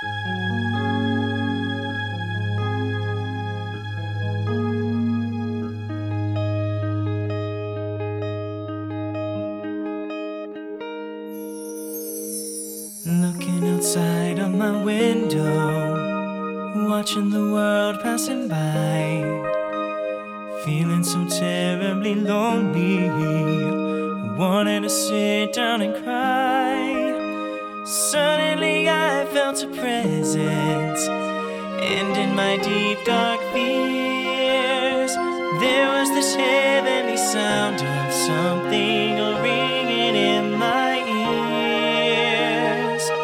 Looking outside of my window, watching the world passing by, feeling so terribly lonely, wanted to sit down and cry. Suddenly I felt a presence, and in my deep dark fears, there was this heavenly sound of something ringing in my ears.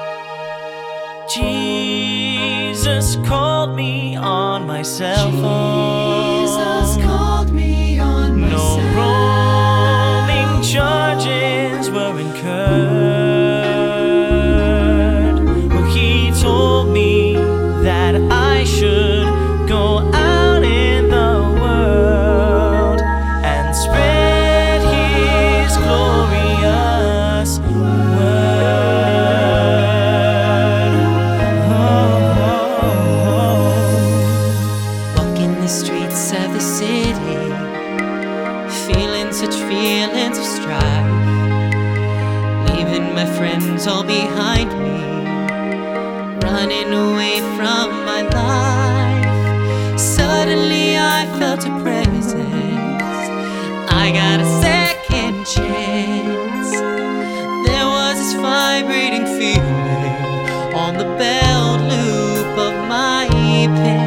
Jesus called me on my cell phone. Jesus called me on my No cell rolling charges were incurred. Well, he told me that I should go out in the world and spread his glorious word. Walking the streets of the city, feeling such feelings of strife, leaving my friends all behind me, running away from my life. Suddenly I felt a presence, I got a second chance. There was this vibrating feeling on the belt loop of my pants.